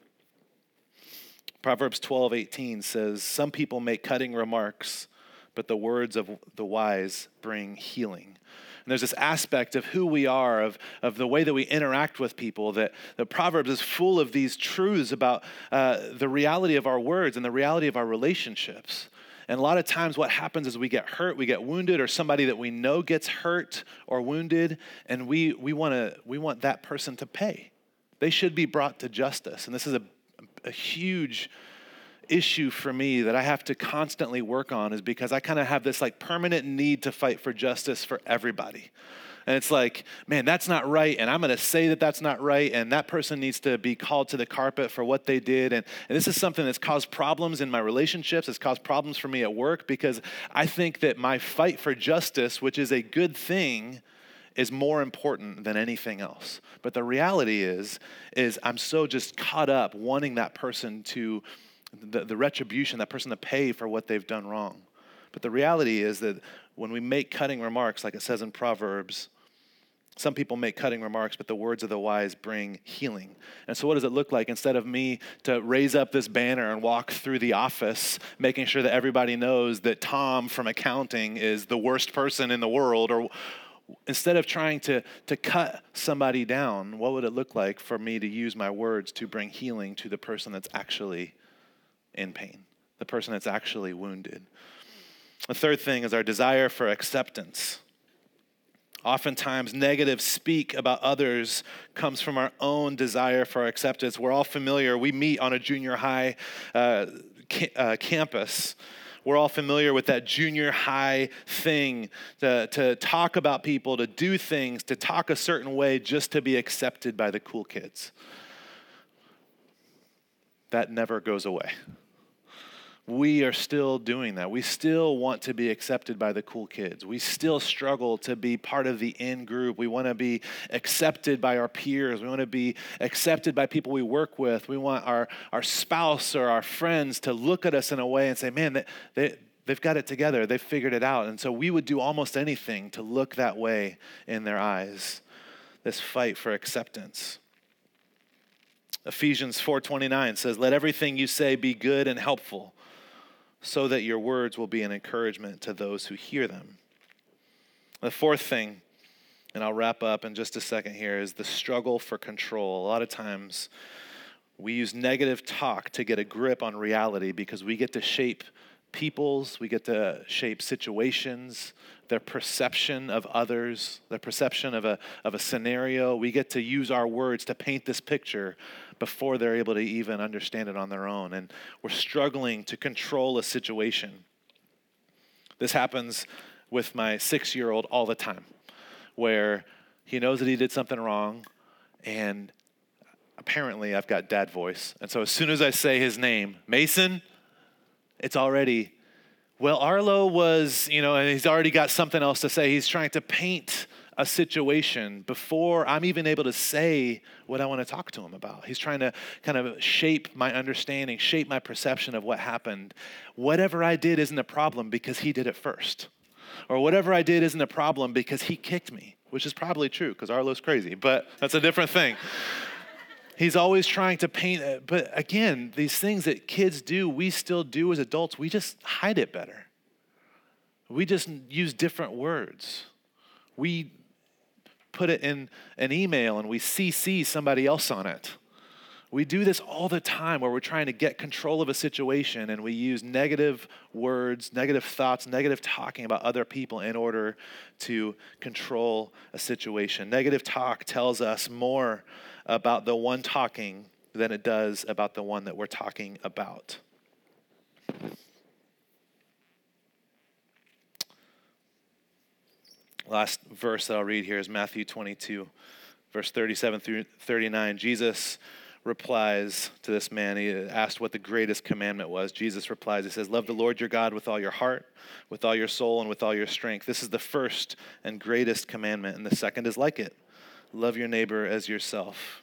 Proverbs 12:18 says, "Some people make cutting remarks, but the words of the wise bring healing." And there's this aspect of who we are, of the way that we interact with people, that the Proverbs is full of these truths about the reality of our words and the reality of our relationships. And a lot of times what happens is we get hurt, we get wounded, or somebody that we know gets hurt or wounded, and we want that person to pay. They should be brought to justice. And this is a huge issue for me that I have to constantly work on is because I kind of have this like permanent need to fight for justice for everybody. And it's like, man, that's not right. And I'm going to say that that's not right. And that person needs to be called to the carpet for what they did. And this is something that's caused problems in my relationships. It's caused problems for me at work because I think that my fight for justice, which is a good thing, is more important than anything else. But the reality is I'm so just caught up wanting that person to, the retribution, that person to pay for what they've done wrong. But the reality is that when we make cutting remarks, like it says in Proverbs, some people make cutting remarks, but the words of the wise bring healing. And so what does it look like? Instead of me to raise up this banner and walk through the office, making sure that everybody knows that Tom from accounting is the worst person in the world, or instead of trying to cut somebody down, what would it look like for me to use my words to bring healing to the person that's actually in pain, the person that's actually wounded? The third thing is our desire for acceptance. Oftentimes, negative speak about others comes from our own desire for acceptance. We're all familiar. We meet on a junior high campus. We're all familiar with that junior high thing to talk about people, to do things, to talk a certain way just to be accepted by the cool kids. That never goes away. We are still doing that. We still want to be accepted by the cool kids. We still struggle to be part of the in group. We want to be accepted by our peers. We want to be accepted by people we work with. We want our spouse or our friends to look at us in a way and say, man, they've got it together. They've figured it out. And so we would do almost anything to look that way in their eyes. This fight for acceptance. Ephesians 4:29 says, let everything you say be good and helpful, so that your words will be an encouragement to those who hear them. The fourth thing, and I'll wrap up in just a second here, is the struggle for control. A lot of times we use negative talk to get a grip on reality because we get to shape people's, we get to shape situations, their perception of others, their perception of a scenario. We get to use our words to paint this picture before they're able to even understand it on their own. And we're struggling to control a situation. This happens with my 6-year-old all the time, where he knows that he did something wrong, and apparently I've got dad voice. And so as soon as I say his name, Mason, it's already, well, Arlo was, and he's already got something else to say. He's trying to paint a situation before I'm even able to say what I want to talk to him about. He's trying to kind of shape my understanding, shape my perception of what happened. Whatever I did isn't a problem because he did it first. Or whatever I did isn't a problem because he kicked me, which is probably true because Arlo's crazy, but that's a different thing. He's always trying to paint it. But again, these things that kids do, we still do as adults. We just hide it better. We just use different words. We put it in an email and we CC somebody else on it. We do this all the time where we're trying to get control of a situation and we use negative words, negative thoughts, negative talking about other people in order to control a situation. Negative talk tells us more about the one talking than it does about the one that we're talking about. Last verse that I'll read here is Matthew 22, verse 37 through 39. Jesus replies to this man. He asked what the greatest commandment was. Jesus replies, he says, love the Lord your God with all your heart, with all your soul, and with all your strength. This is the first and greatest commandment, and the second is like it. Love your neighbor as yourself.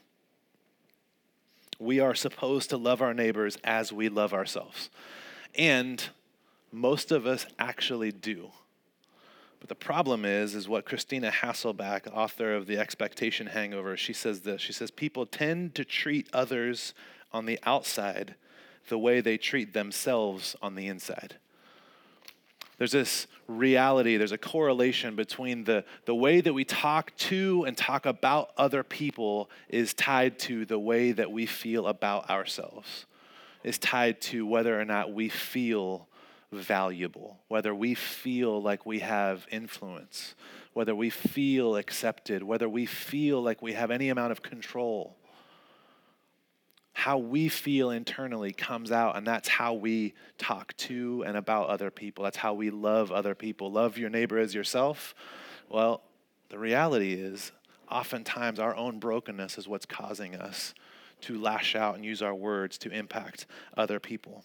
We are supposed to love our neighbors as we love ourselves. And most of us actually do. But the problem is what Christina Hasselbeck, author of The Expectation Hangover, she says this. She says, people tend to treat others on the outside the way they treat themselves on the inside. There's this reality, there's a correlation between the way that we talk to and talk about other people is tied to the way that we feel about ourselves, is tied to whether or not we feel valuable, whether we feel like we have influence, whether we feel accepted, whether we feel like we have any amount of control. how we feel internally comes out, and that's how we talk to and about other people. That's how we love other people. Love your neighbor as yourself. Well, the reality is, oftentimes our own brokenness is what's causing us to lash out and use our words to impact other people.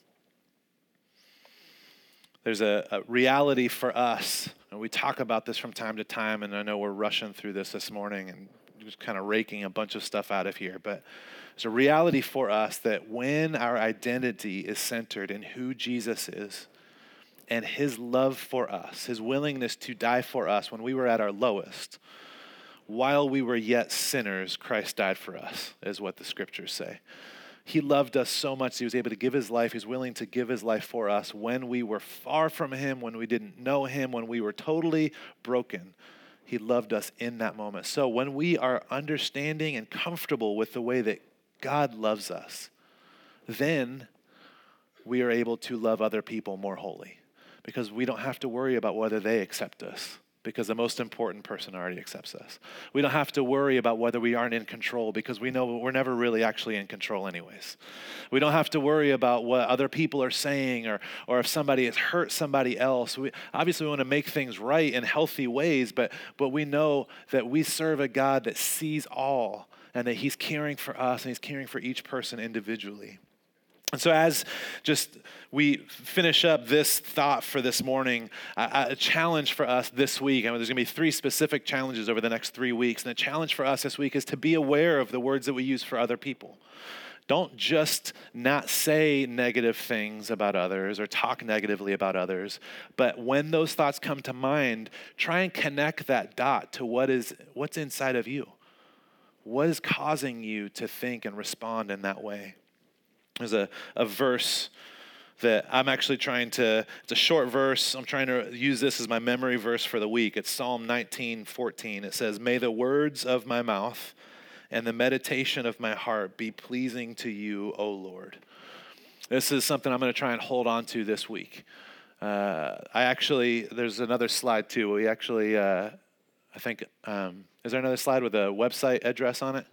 There's a reality for us, and we talk about this from time to time, and I know we're rushing through this morning and just kind of raking a bunch of stuff out of here, but there's a reality for us that when our identity is centered in who Jesus is and his love for us, his willingness to die for us when we were at our lowest, while we were yet sinners, Christ died for us, is what the scriptures say. He loved us so much he was able to give his life. He's willing to give his life for us when we were far from him, when we didn't know him, when we were totally broken. He loved us in that moment. So when we are understanding and comfortable with the way that God loves us, then we are able to love other people more wholly because we don't have to worry about whether they accept us because the most important person already accepts us. We don't have to worry about whether we aren't in control because we know we're never really actually in control anyways. We don't have to worry about what other people are saying or if somebody has hurt somebody else. We obviously want to make things right in healthy ways, but we know that we serve a God that sees all and that he's caring for us and he's caring for each person individually. And so as just we finish up this thought for this morning, a challenge for us this week, there's going to be 3 specific challenges over the next 3 weeks. And the challenge for us this week is to be aware of the words that we use for other people. Don't just not say negative things about others or talk negatively about others, but when those thoughts come to mind, try and connect that dot to what's inside of you. What is causing you to think and respond in that way? There's a verse that I'm actually it's a short verse. I'm trying to use this as my memory verse for the week. It's Psalm 19:14. It says, "May the words of my mouth and the meditation of my heart be pleasing to you, O Lord." This is something I'm going to try and hold on to this week. There's another slide too. We actually, is there another slide with a website address on it?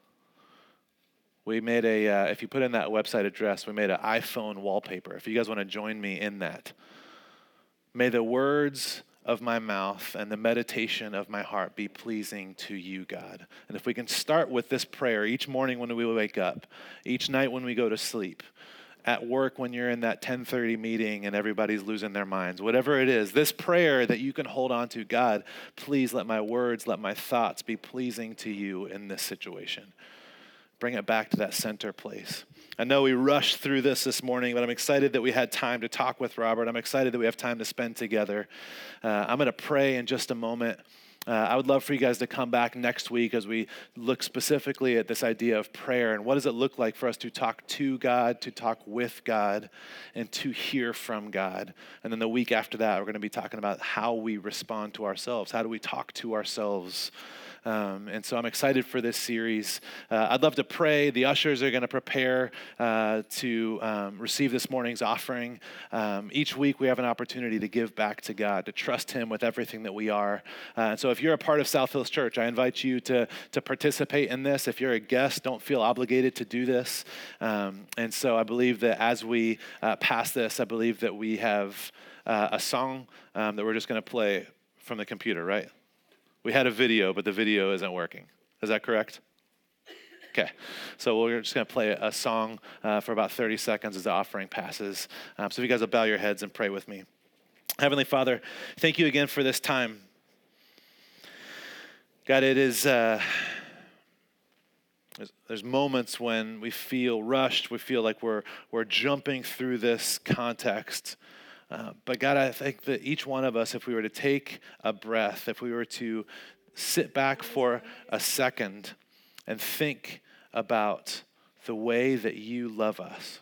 We made if you put in that website address, we made an iPhone wallpaper. If you guys want to join me in that. May the words of my mouth and the meditation of my heart be pleasing to you, God. And if we can start with this prayer each morning when we wake up, each night when we go to sleep, at work when you're in that 10:30 meeting and everybody's losing their minds, whatever it is, this prayer that you can hold on to, God, please let my words, let my thoughts be pleasing to you in this situation. Bring it back to that center place. I know we rushed through this morning, but I'm excited that we had time to talk with Robert. I'm excited that we have time to spend together. I'm going to pray in just a moment. I would love for you guys to come back next week as we look specifically at this idea of prayer and what does it look like for us to talk to God, to talk with God, and to hear from God. And then the week after that, we're going to be talking about how we respond to ourselves. How do we talk to ourselves? And so I'm excited for this series. I'd love to pray. The ushers are going to prepare to receive this morning's offering. Each week we have an opportunity to give back to God, to trust him with everything that we are. And so if you're a part of South Hills Church, I invite you to participate in this. If you're a guest, don't feel obligated to do this. And so I believe that as we pass this, I believe that we have a song that we're just going to play from the computer, right? We had a video, but the video isn't working. Is that correct? Okay. So we're just going to play a song for about 30 seconds as the offering passes. So if you guys will bow your heads and pray with me. Heavenly Father, thank you again for this time. God, it is, there's moments when we feel rushed. We feel like we're jumping through this context. But God, I think that each one of us, if we were to take a breath, if we were to sit back for a second and think about the way that you love us,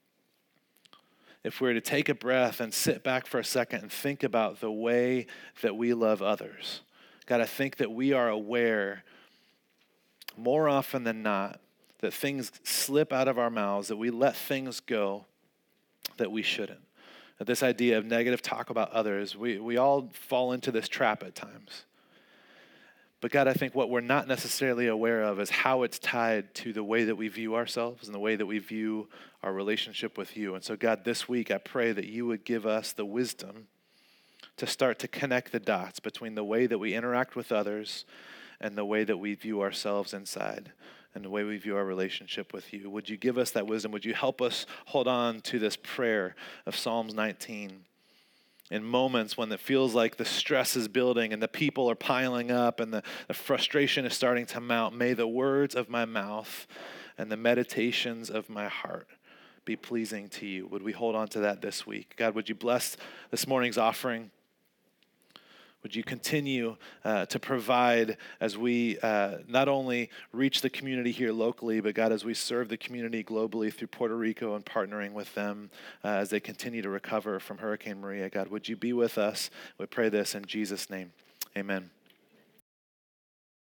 if we were to take a breath and sit back for a second and think about the way that we love others, God, I think that we are aware more often than not that things slip out of our mouths, that we let things go that we shouldn't. This idea of negative talk about others, we all fall into this trap at times. But God, I think what we're not necessarily aware of is how it's tied to the way that we view ourselves and the way that we view our relationship with you. And so God, this week I pray that you would give us the wisdom to start to connect the dots between the way that we interact with others and the way that we view ourselves inside and the way we view our relationship with you. Would you give us that wisdom? Would you help us hold on to this prayer of Psalms 19 in moments when it feels like the stress is building and the people are piling up and the frustration is starting to mount? May the words of my mouth and the meditations of my heart be pleasing to you. Would we hold on to that this week? God, would you bless this morning's offering? Would you continue to provide as we not only reach the community here locally, but God, as we serve the community globally through Puerto Rico and partnering with them as they continue to recover from Hurricane Maria. God, would you be with us? We pray this in Jesus' name. Amen.